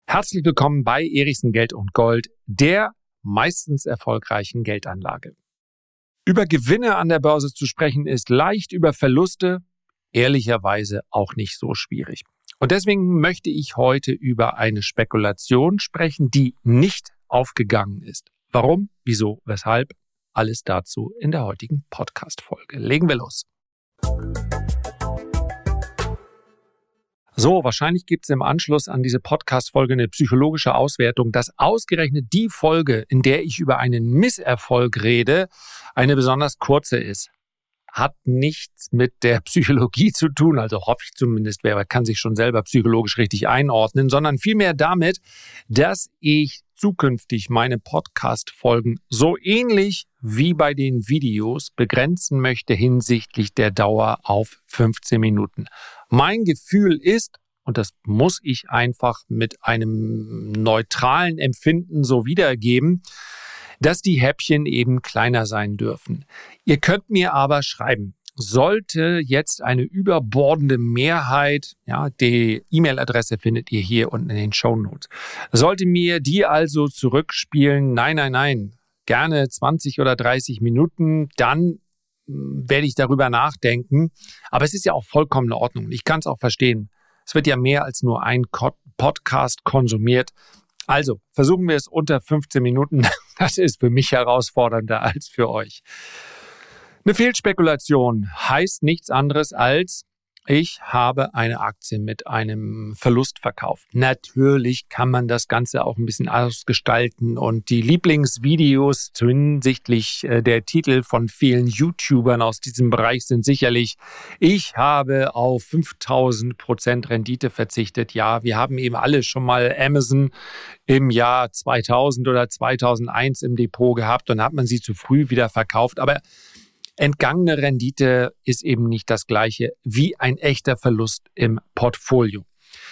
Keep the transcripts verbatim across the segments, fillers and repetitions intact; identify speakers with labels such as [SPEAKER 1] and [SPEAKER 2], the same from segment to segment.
[SPEAKER 1] Herzlich willkommen bei Erichsen Geld und Gold, der meistens erfolgreichen Geldanlage. Über Gewinne an der Börse zu sprechen ist leicht, über Verluste ehrlicherweise auch nicht so schwierig. Und deswegen möchte ich heute über eine Spekulation sprechen, die nicht aufgegangen ist. Warum, wieso, weshalb? Alles dazu in der heutigen Podcast-Folge. Legen wir los. So, wahrscheinlich gibt es im Anschluss an diese Podcast-Folge eine psychologische Auswertung, dass ausgerechnet die Folge, in der ich über einen Misserfolg rede, eine besonders kurze ist. Hat nichts mit der Psychologie zu tun, also hoffe ich zumindest, wer kann sich schon selber psychologisch richtig einordnen, sondern vielmehr damit, dass ich zukünftig meine Podcast-Folgen so ähnlich wie bei den Videos begrenzen möchte hinsichtlich der Dauer auf fünfzehn Minuten. Mein Gefühl ist, und das muss ich einfach mit einem neutralen Empfinden so wiedergeben, dass die Häppchen eben kleiner sein dürfen. Ihr könnt mir aber schreiben, sollte jetzt eine überbordende Mehrheit, ja, die E-Mail-Adresse findet ihr hier unten in den Shownotes, sollte mir die also zurückspielen, nein, nein, nein, gerne zwanzig oder dreißig Minuten, dann werde ich darüber nachdenken. Aber es ist ja auch vollkommen in Ordnung. Ich kann es auch verstehen. Es wird ja mehr als nur ein Podcast konsumiert. Also versuchen wir es unter fünfzehn Minuten. Das ist für mich herausfordernder als für euch. Eine Fehlspekulation heißt nichts anderes als, ich habe eine Aktie mit einem Verlust verkauft. Natürlich kann man das Ganze auch ein bisschen ausgestalten und die Lieblingsvideos hinsichtlich der Titel von vielen YouTubern aus diesem Bereich sind sicherlich, ich habe auf fünftausend Prozent Rendite verzichtet. Ja, wir haben eben alle schon mal Amazon im Jahr zweitausend oder zweitausendeins im Depot gehabt und hat man sie zu früh wieder verkauft. Aber entgangene Rendite ist eben nicht das Gleiche wie ein echter Verlust im Portfolio.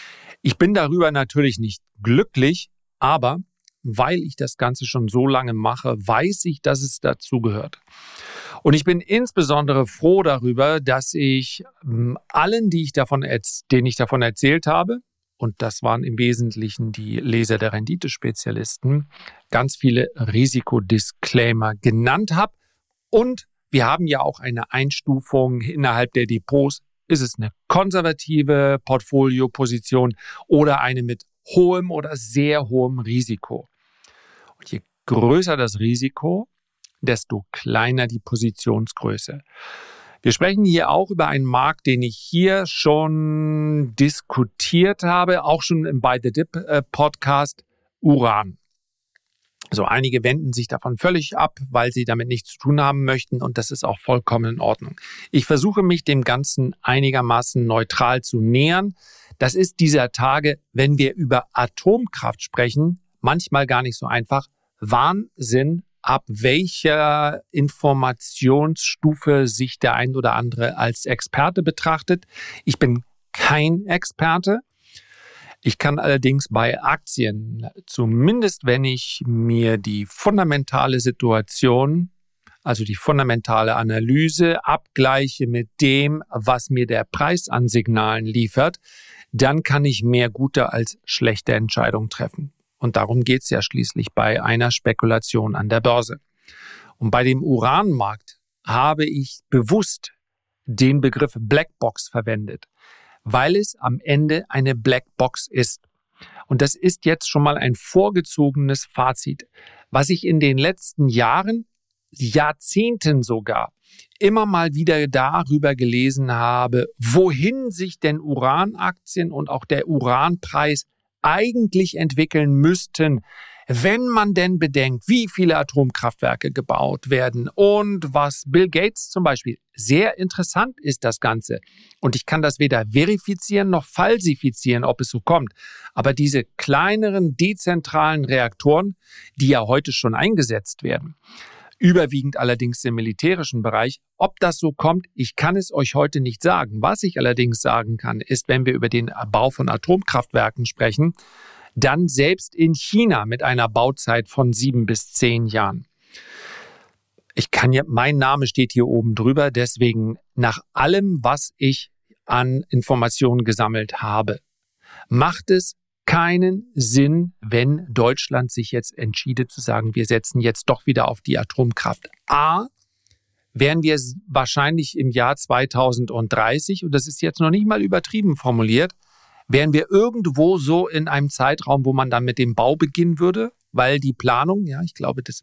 [SPEAKER 1] Ich bin darüber natürlich nicht glücklich, aber weil ich das Ganze schon so lange mache, weiß ich, dass es dazu gehört. Und ich bin insbesondere froh darüber, dass ich allen, die ich davon, denen ich davon erzählt habe, und das waren im Wesentlichen die Leser der Renditespezialisten, ganz viele Risikodisclaimer genannt habe. Und wir haben ja auch eine Einstufung innerhalb der Depots. Ist es eine konservative Portfolioposition oder eine mit hohem oder sehr hohem Risiko? Und je größer das Risiko, desto kleiner die Positionsgröße. Wir sprechen hier auch über einen Markt, den ich hier schon diskutiert habe, auch schon im Buy the Dip Podcast, Uran. So, einige wenden sich davon völlig ab, weil sie damit nichts zu tun haben möchten und das ist auch vollkommen in Ordnung. Ich versuche mich dem Ganzen einigermaßen neutral zu nähern. Das ist dieser Tage, wenn wir über Atomkraft sprechen, manchmal gar nicht so einfach. Wahnsinn, ab welcher Informationsstufe sich der ein oder andere als Experte betrachtet. Ich bin kein Experte. Ich kann allerdings bei Aktien, zumindest wenn ich mir die fundamentale Situation, also die fundamentale Analyse abgleiche mit dem, was mir der Preis an Signalen liefert, dann kann ich mehr gute als schlechte Entscheidungen treffen. Und darum geht es ja schließlich bei einer Spekulation an der Börse. Und bei dem Uranmarkt habe ich bewusst den Begriff Blackbox verwendet, weil es am Ende eine Blackbox ist. Und das ist jetzt schon mal ein vorgezogenes Fazit. Was ich in den letzten Jahren, Jahrzehnten sogar, immer mal wieder darüber gelesen habe, wohin sich denn Uranaktien und auch der Uranpreis eigentlich entwickeln müssten, wenn man denn bedenkt, wie viele Atomkraftwerke gebaut werden und was Bill Gates zum Beispiel, sehr interessant ist das Ganze. Und ich kann das weder verifizieren noch falsifizieren, ob es so kommt. Aber diese kleineren, dezentralen Reaktoren, die ja heute schon eingesetzt werden, überwiegend allerdings im militärischen Bereich, ob das so kommt, ich kann es euch heute nicht sagen. Was ich allerdings sagen kann, ist, wenn wir über den Bau von Atomkraftwerken sprechen, dann selbst in China mit einer Bauzeit von sieben bis zehn Jahren. Ich kann ja, mein Name steht hier oben drüber, deswegen nach allem, was ich an Informationen gesammelt habe, macht es keinen Sinn, wenn Deutschland sich jetzt entschiede zu sagen, wir setzen jetzt doch wieder auf die Atomkraft. A, wären wir wahrscheinlich im Jahr zweitausenddreißig, und das ist jetzt noch nicht mal übertrieben formuliert, wären wir irgendwo so in einem Zeitraum, wo man dann mit dem Bau beginnen würde, weil die Planung, ja, ich glaube, das,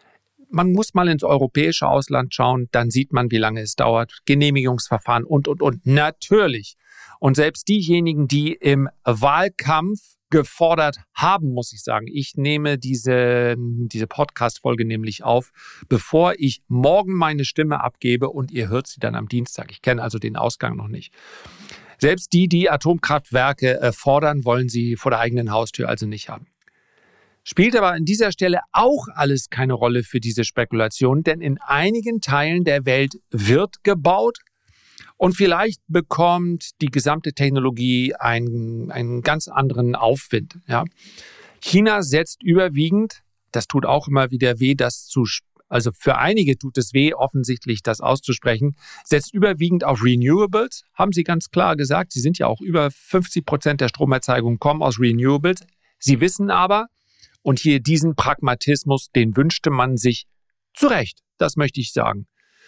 [SPEAKER 1] man muss mal ins europäische Ausland schauen, dann sieht man, wie lange es dauert, Genehmigungsverfahren und, und, und. Natürlich. Und selbst diejenigen, die im Wahlkampf gefordert haben, muss ich sagen, ich nehme diese, diese Podcast-Folge nämlich auf, bevor ich morgen meine Stimme abgebe und ihr hört sie dann am Dienstag. Ich kenne also den Ausgang noch nicht. Selbst die, die Atomkraftwerke äh, fordern, wollen sie vor der eigenen Haustür also nicht haben. Spielt aber an dieser Stelle auch alles keine Rolle für diese Spekulation, denn in einigen Teilen der Welt wird gebaut und vielleicht bekommt die gesamte Technologie einen, einen ganz anderen Aufwind. Ja. China setzt überwiegend, das tut auch immer wieder weh, das zu Also für einige tut es weh, offensichtlich das auszusprechen, setzt überwiegend auf Renewables, haben sie ganz klar gesagt. Sie sind ja auch über fünfzig Prozent der Stromerzeugung kommen aus Renewables. Sie wissen aber, und hier diesen Pragmatismus, den wünschte man sich zu Recht, das möchte ich sagen.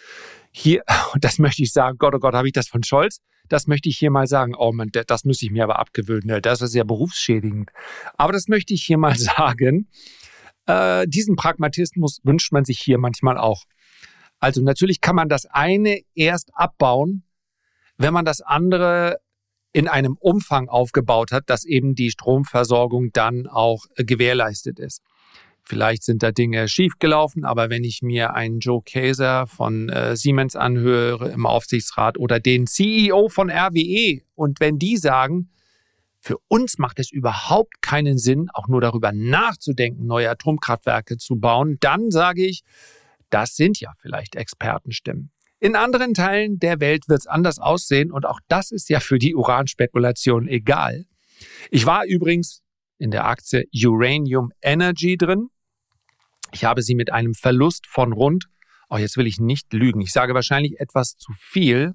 [SPEAKER 1] Hier, das möchte ich sagen, Gott, oh Gott, habe ich das von Scholz? Das möchte ich hier mal sagen, oh Mann, das müsste ich mir aber abgewöhnen, das ist ja berufsschädigend. Aber das möchte ich hier mal sagen. Äh, diesen Pragmatismus wünscht man sich hier manchmal auch. Also natürlich kann man das eine erst abbauen, wenn man das andere in einem Umfang aufgebaut hat, dass eben die Stromversorgung dann auch äh, gewährleistet ist. Vielleicht sind da Dinge schiefgelaufen, aber wenn ich mir einen Joe Kaeser von äh, Siemens anhöre im Aufsichtsrat oder den C E O von R W E und wenn die sagen, für uns macht es überhaupt keinen Sinn, auch nur darüber nachzudenken, neue Atomkraftwerke zu bauen, dann sage ich, das sind ja vielleicht Expertenstimmen. In anderen Teilen der Welt wird es anders aussehen und auch das ist ja für die Uranspekulation egal. Ich war übrigens in der Aktie Uranium Energy drin. Ich habe sie mit einem Verlust von rund, oh jetzt will ich nicht lügen, ich sage wahrscheinlich etwas zu viel.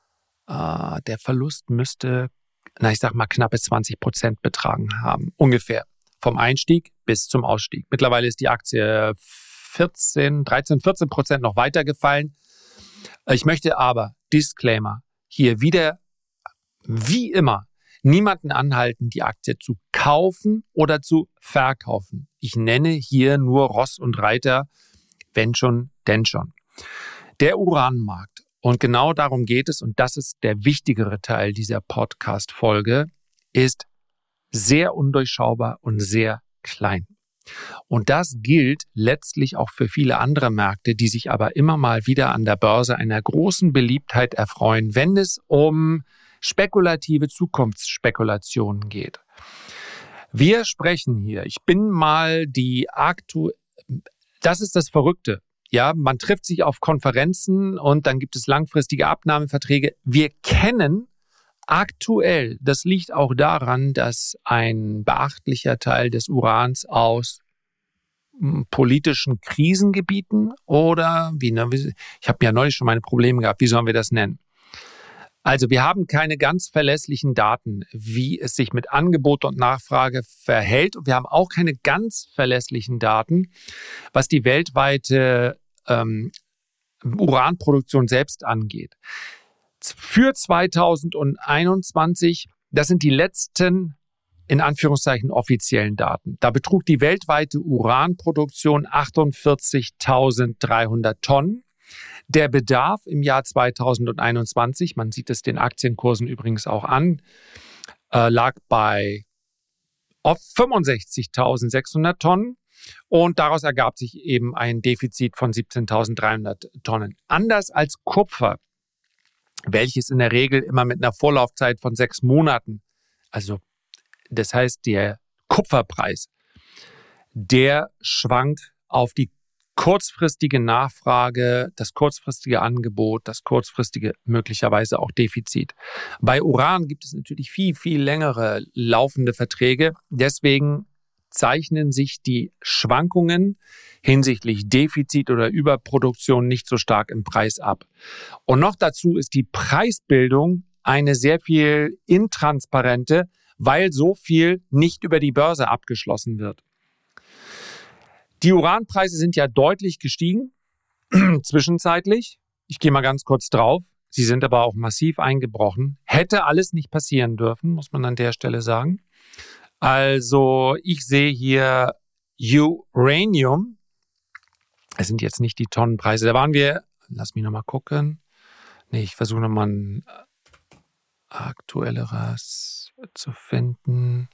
[SPEAKER 1] Äh, der Verlust müsste, na ich sag mal knappe zwanzig Prozent betragen haben, ungefähr. Vom Einstieg bis zum Ausstieg. Mittlerweile ist die Aktie vierzehn, dreizehn, vierzehn Prozent noch weiter gefallen. Ich möchte aber, Disclaimer, hier wieder, wie immer, niemanden anhalten, die Aktie zu kaufen oder zu verkaufen. Ich nenne hier nur Ross und Reiter, wenn schon, denn schon. Der Uranmarkt. Und genau darum geht es, und das ist der wichtigere Teil dieser Podcast-Folge, ist sehr undurchschaubar und sehr klein. Und das gilt letztlich auch für viele andere Märkte, die sich aber immer mal wieder an der Börse einer großen Beliebtheit erfreuen, wenn es um spekulative Zukunftsspekulationen geht. Wir sprechen hier, ich bin mal die aktu... Das ist das Verrückte. Ja, man trifft sich auf Konferenzen und dann gibt es langfristige Abnahmeverträge. Wir kennen aktuell, das liegt auch daran, dass ein beachtlicher Teil des Urans aus politischen Krisengebieten oder, wie, ich habe ja neulich schon meine Probleme gehabt, wie sollen wir das nennen? Also wir haben keine ganz verlässlichen Daten, wie es sich mit Angebot und Nachfrage verhält. Und wir haben auch keine ganz verlässlichen Daten, was die weltweite ähm, Uranproduktion selbst angeht. Für zweitausendeinundzwanzig, das sind die letzten, in Anführungszeichen, offiziellen Daten. Da betrug die weltweite Uranproduktion achtundvierzigtausenddreihundert Tonnen. Der Bedarf im Jahr zweitausendeinundzwanzig, man sieht es den Aktienkursen übrigens auch an, äh, lag bei fünfundsechzigtausendsechshundert Tonnen. Und daraus ergab sich eben ein Defizit von siebzehntausenddreihundert Tonnen. Anders als Kupfer, welches in der Regel immer mit einer Vorlaufzeit von sechs Monaten, also das heißt der Kupferpreis, der schwankt auf die kurzfristige Nachfrage, das kurzfristige Angebot, das kurzfristige möglicherweise auch Defizit. Bei Uran gibt es natürlich viel, viel längere laufende Verträge. Deswegen zeichnen sich die Schwankungen hinsichtlich Defizit oder Überproduktion nicht so stark im Preis ab. Und noch dazu ist die Preisbildung eine sehr viel intransparente, weil so viel nicht über die Börse abgeschlossen wird. Die Uranpreise sind ja deutlich gestiegen, zwischenzeitlich. Ich gehe mal ganz kurz drauf. Sie sind aber auch massiv eingebrochen. Hätte alles nicht passieren dürfen, muss man an der Stelle sagen. Also ich sehe hier Uranium. Es sind jetzt nicht die Tonnenpreise. Da waren wir, lass mich nochmal gucken. Nee, ich versuche nochmal ein aktuelleres zu finden.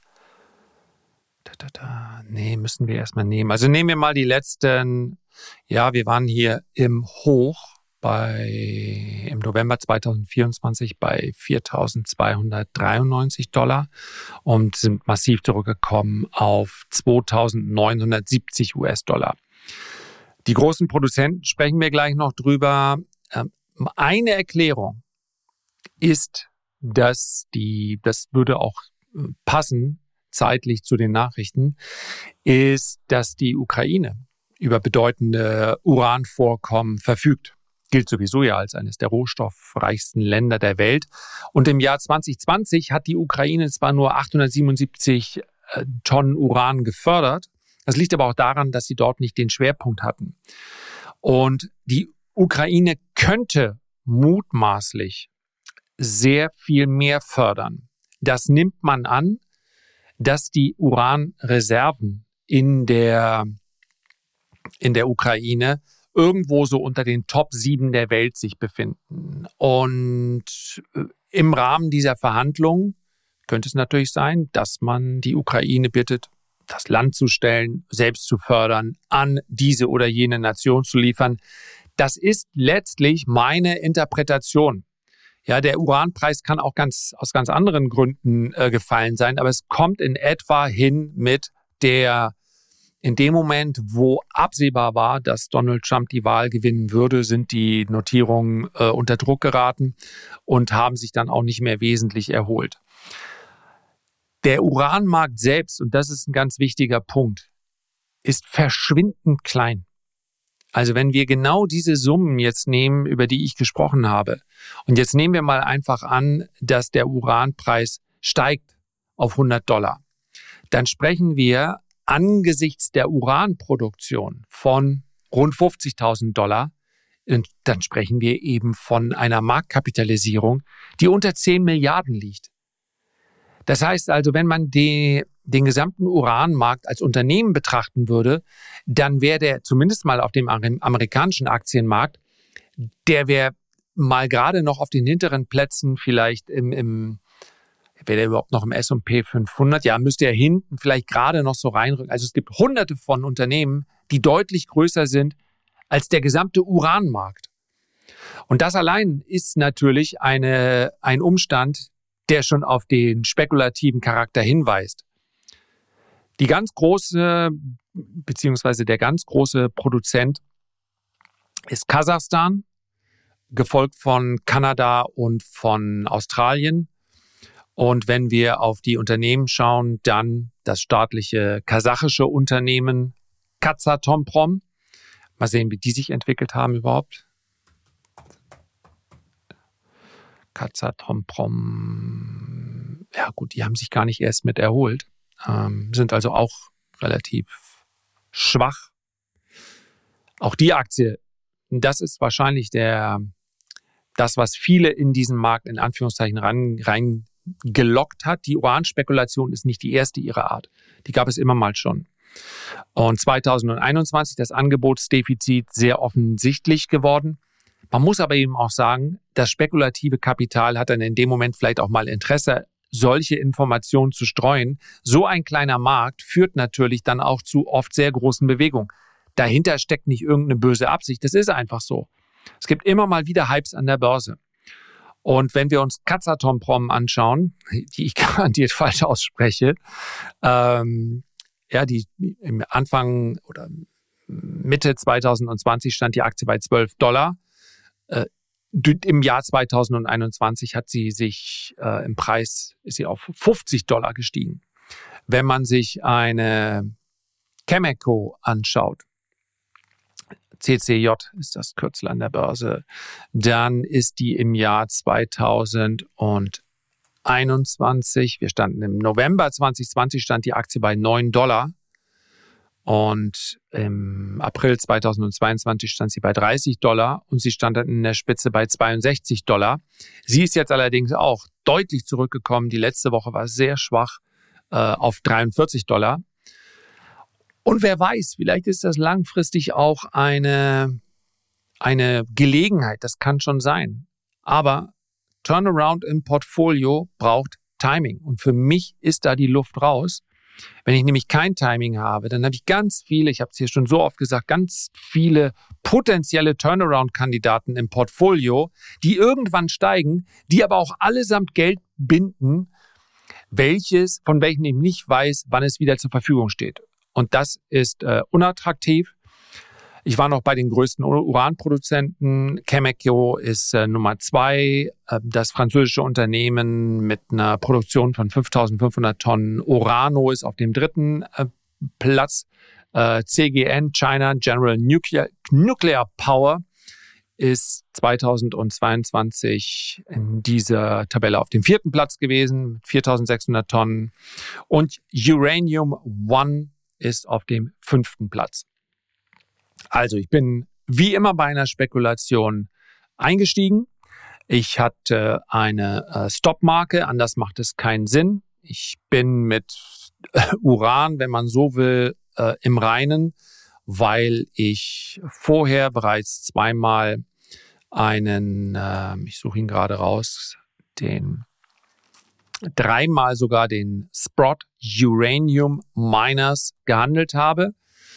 [SPEAKER 1] Da, da, da. Nee, müssen wir erstmal nehmen. Also nehmen wir mal die letzten, ja, wir waren hier im Hoch bei im November zweitausendvierundzwanzig bei viertausendzweihundertdreiundneunzig Dollar und sind massiv zurückgekommen auf zweitausendneunhundertsiebzig US-Dollar. Die großen Produzenten sprechen wir gleich noch drüber. Eine Erklärung ist, dass die, das würde auch passen, zeitlich zu den Nachrichten, ist, dass die Ukraine über bedeutende Uranvorkommen verfügt. Gilt sowieso ja als eines der rohstoffreichsten Länder der Welt. Und im Jahr zwanzig zwanzig hat die Ukraine zwar nur achthundertsiebenundsiebzig äh, Tonnen Uran gefördert. Das liegt aber auch daran, dass sie dort nicht den Schwerpunkt hatten. Und die Ukraine könnte mutmaßlich sehr viel mehr fördern. Das nimmt man an, dass die Uranreserven in der, in der Ukraine irgendwo so unter den Top sieben der Welt sich befinden. Und im Rahmen dieser Verhandlungen könnte es natürlich sein, dass man die Ukraine bittet, das Land zu stellen, selbst zu fördern, an diese oder jene Nation zu liefern. Das ist letztlich meine Interpretation. Ja, der Uranpreis kann auch ganz aus ganz anderen Gründen äh, gefallen sein, aber es kommt in etwa hin mit der In dem Moment, wo absehbar war, dass Donald Trump die Wahl gewinnen würde, sind die Notierungen äh, unter Druck geraten und haben sich dann auch nicht mehr wesentlich erholt. Der Uranmarkt selbst, und das ist ein ganz wichtiger Punkt, ist verschwindend klein. Also wenn wir genau diese Summen jetzt nehmen, über die ich gesprochen habe, und jetzt nehmen wir mal einfach an, dass der Uranpreis steigt auf hundert Dollar, dann sprechen wir angesichts der Uranproduktion von rund fünfzigtausend Dollar, dann sprechen wir eben von einer Marktkapitalisierung, die unter zehn Milliarden liegt. Das heißt also, wenn man die, den gesamten Uranmarkt als Unternehmen betrachten würde, dann wäre der zumindest mal auf dem amerikanischen Aktienmarkt, der wäre mal gerade noch auf den hinteren Plätzen vielleicht im, im wäre der überhaupt noch im S und P fünfhundert? Ja, müsste er hinten vielleicht gerade noch so reinrücken. Also es gibt hunderte von Unternehmen, die deutlich größer sind als der gesamte Uranmarkt. Und das allein ist natürlich eine, ein Umstand, der schon auf den spekulativen Charakter hinweist. Die ganz große, beziehungsweise der ganz große Produzent ist Kasachstan, gefolgt von Kanada und von Australien. Und wenn wir auf die Unternehmen schauen, dann das staatliche kasachische Unternehmen Kazatomprom. Mal sehen, wie die sich entwickelt haben überhaupt. Kazatomprom, ja gut, die haben sich gar nicht erst mit erholt, ähm, sind also auch relativ schwach. Auch die Aktie, das ist wahrscheinlich der, das, was viele in diesen Markt in Anführungszeichen rein, rein gelockt hat. Die Uranspekulation ist nicht die erste ihrer Art. Die gab es immer mal schon. Und zweitausendeinundzwanzig das Angebotsdefizit sehr offensichtlich geworden. Man muss aber eben auch sagen, das spekulative Kapital hat dann in dem Moment vielleicht auch mal Interesse, solche Informationen zu streuen. So ein kleiner Markt führt natürlich dann auch zu oft sehr großen Bewegungen. Dahinter steckt nicht irgendeine böse Absicht. Das ist einfach so. Es gibt immer mal wieder Hypes an der Börse. Und wenn wir uns Kazatomprom anschauen, die ich garantiert falsch ausspreche, ähm, ja, die im Anfang oder Mitte zweitausendzwanzig stand die Aktie bei zwölf Dollar. Äh, Im Jahr zweitausendeinundzwanzig hat sie sich äh, im Preis, ist sie auf fünfzig Dollar gestiegen. Wenn man sich eine Cameco anschaut, C C J ist das Kürzel an der Börse, dann ist die im Jahr zweitausendeinundzwanzig einundzwanzig, wir standen im November zwanzig zwanzig, stand die Aktie bei neun Dollar. Und im April zweitausendzweiundzwanzig stand sie bei dreißig Dollar und sie stand dann in der Spitze bei zweiundsechzig Dollar. Sie ist jetzt allerdings auch deutlich zurückgekommen. Die letzte Woche war sehr schwach äh, auf dreiundvierzig Dollar. Und wer weiß, vielleicht ist das langfristig auch eine, eine Gelegenheit. Das kann schon sein. Aber Turnaround im Portfolio braucht Timing. Und für mich ist da die Luft raus. Wenn ich nämlich kein Timing habe, dann habe ich ganz viele, ich habe es hier schon so oft gesagt, ganz viele potenzielle Turnaround-Kandidaten im Portfolio, die irgendwann steigen, die aber auch allesamt Geld binden, welches, von welchen ich nicht weiß, wann es wieder zur Verfügung steht. Und das ist äh, unattraktiv. Ich war noch bei den größten Uranproduzenten. Cameco ist äh, Nummer zwei, äh, das französische Unternehmen mit einer Produktion von fünftausendfünfhundert Tonnen. Orano ist auf dem dritten äh, Platz. Äh, C G N, China General Nuclear, Nuclear Power, ist zweitausendzweiundzwanzig in dieser Tabelle auf dem vierten Platz gewesen mit viertausendsechshundert Tonnen. Und Uranium One ist auf dem fünften Platz. Also ich bin wie immer bei einer Spekulation eingestiegen. Ich hatte eine äh, Stop-Marke, anders macht es keinen Sinn. Ich bin mit äh, Uran, wenn man so will, äh, im Reinen, weil ich vorher bereits zweimal einen, äh, ich suche ihn gerade raus, den dreimal sogar den Sprott Uranium Miners gehandelt habe.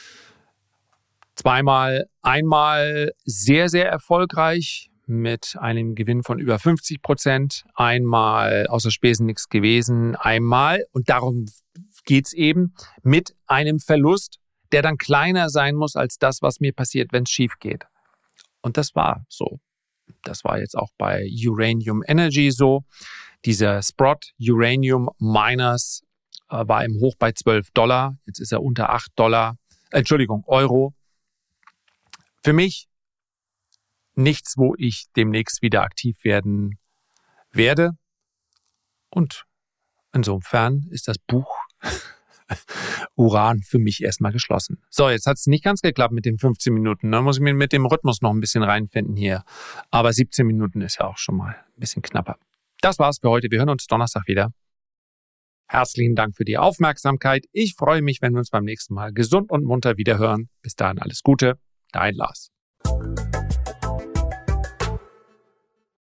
[SPEAKER 1] Zweimal, einmal sehr, sehr erfolgreich mit einem Gewinn von über fünfzig Prozent, einmal außer Spesen nichts gewesen, einmal, und darum geht's eben, mit einem Verlust, der dann kleiner sein muss als das, was mir passiert, wenn es schief geht. Und das war so. Das war jetzt auch bei Uranium Energy so. Dieser Sprott Uranium Miners äh, war im Hoch bei zwölf Dollar, jetzt ist er unter acht Dollar, Entschuldigung, Euro. Für mich nichts, wo ich demnächst wieder aktiv werden werde. Und insofern ist das Buch Uran für mich erstmal geschlossen. So, jetzt hat es nicht ganz geklappt mit den fünfzehn Minuten. Da muss ich mir mit dem Rhythmus noch ein bisschen reinfinden hier. Aber siebzehn Minuten ist ja auch schon mal ein bisschen knapper. Das war's für heute. Wir hören uns Donnerstag wieder. Herzlichen Dank für die Aufmerksamkeit. Ich freue mich, wenn wir uns beim nächsten Mal gesund und munter wiederhören. Bis dahin alles Gute. Dein Lars.